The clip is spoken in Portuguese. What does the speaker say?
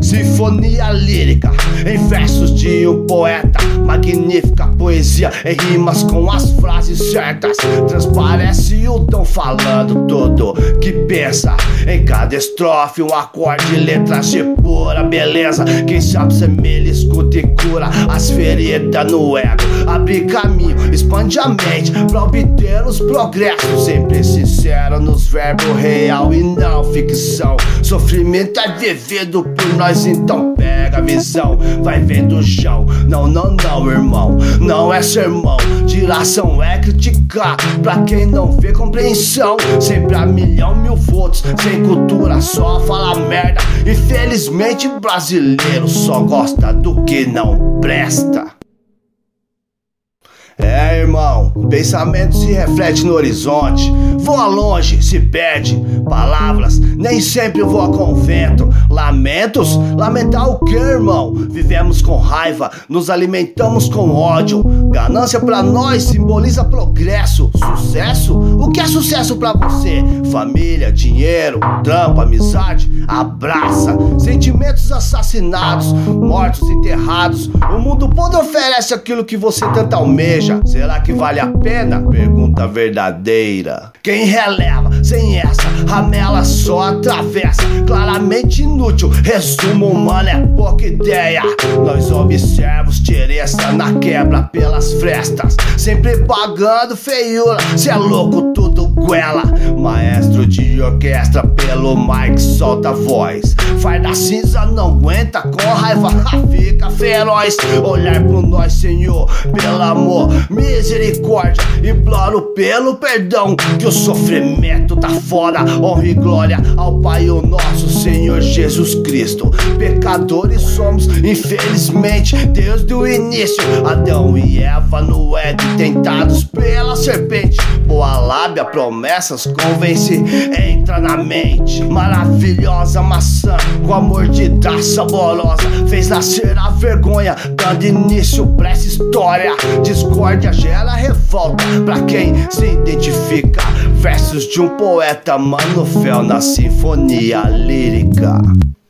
Sinfonia lírica em versos de um poeta, magnífica poesia em rimas com as frases certas. Transparece o tom falando tudo que pensa. Em cada estrofe um acorde, letras de pura beleza. Quem sabe semelha, escuta e cura as feridas no ego. Abre caminho, expande a mente pra obter os progressos. Sempre sincero nos verbos real e não ficção. Sofrimento é vivido por nós, então pega a visão. Vai vendo o chão, não, irmão. Não é sermão, direção é criticar pra quem não vê compreensão. Sempre a milhão, mil volts, sem cultura só fala merda. Infelizmente brasileiro só gosta do que não presta. É, irmão, o pensamento se reflete no horizonte. Voa longe, se perde. Palavras, nem sempre voa com o vento. Lamentos, lamentar o que, irmão? Vivemos com raiva, nos alimentamos com ódio. Ganância pra nós simboliza progresso. Sucesso? O que é sucesso pra você? Família, dinheiro, trampo, amizade, abraça. Sentimentos assassinados, mortos enterrados. O mundo todo oferece aquilo que você tanto almeja. Será que vale a pena? Pergunta verdadeira. Quem releva, sem essa, ramela só atravessa. Claramente inútil, resumo humano é pouca ideia. Nós observamos tiresta na quebra pelas frestas. Sempre pagando feiura, cê é louco, tudo goela. Maestro de orquestra pelo mic solta a voz. Faz da cinza, não aguenta, com raiva fica feroz. Olhar pro nós, Senhor, pelo amor, misericórdia, imploro pelo perdão. Que o sofrimento tá fora, honra e glória ao Pai o nosso Senhor Jesus Cristo. Pecadores somos, infelizmente, desde o início. Adão e Eva no Éden, tentados pela serpente. Boa lábia, promessas, convence, entra na mente. Maravilhosa maçã, com a mordida saborosa, fez nascer a vergonha, dando início pra essa história. Discórdia gera revolta pra quem se identifica. Versos de um poeta, Mano Fel na sinfonia lírica.